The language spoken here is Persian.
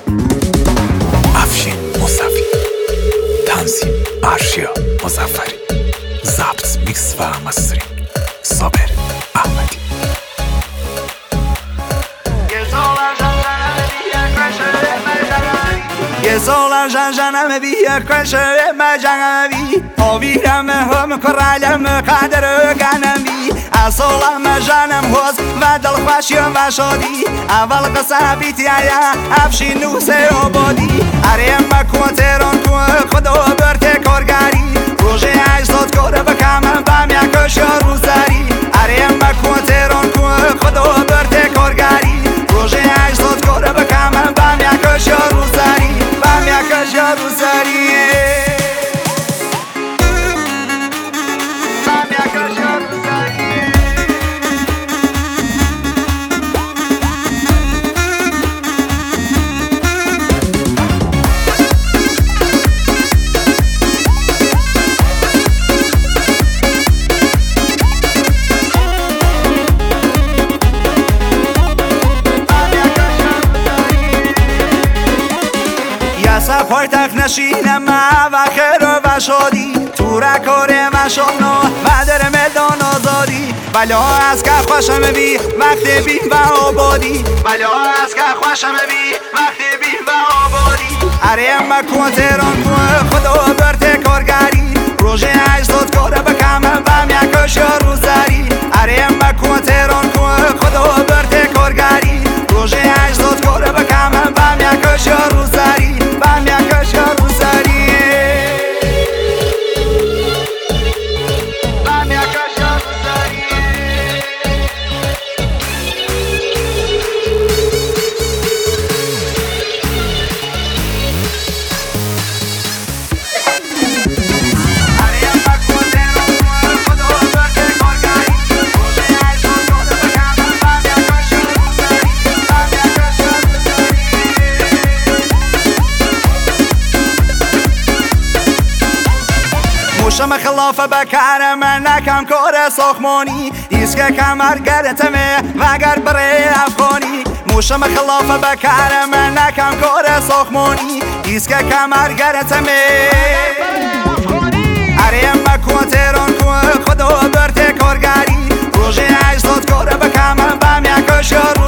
افشین مصطفی، تنظیم ارشیا مظفری، ضبط میکس و مسترینگ صابر احمدی. یه سال جنم بی کشه مجنبی آویرم هم کرالم قدر گنبی اصولم جنم هوز و دل خوشیم و شادی اول قصه بیتیایا افشین نوسه آبادی اریم بکن تیران کن خدا برته کارگری روژه اجزاد کار بکم بم یکش روزاری اریم بکن تیران کن خدا برته کارگری روژه اجزاد کار بکم بم یکش روزاری بم یکش روزاری پایتخت نشینم و خیر و شادی تو رکاره و شادنا و در میدان آزادی بلا از که خوشم بی وقتی بیم و آبادی بلا از که خوشم بی وقتی بیم و آبادی اریم بکن تیران کن خدا برته کارگری روژه اجزاد کار بکم بم یکش روزاری اریم بکن تیران کن خدا برته کارگری روژه اجزاد کار بکم بم یکش روزاری بم یکش روزاری بم یکش روزاری موشم خلاف بکر من نکم کار ساختمانی دیست که کمر گرتمه وگر بره افغانی موشم خلاف بکر من نکم کار ساختمانی دیست که کمر گرتمه اریم بکن تیران کن خدا برته کارگری روژه اجزاد کار بکم بم یکش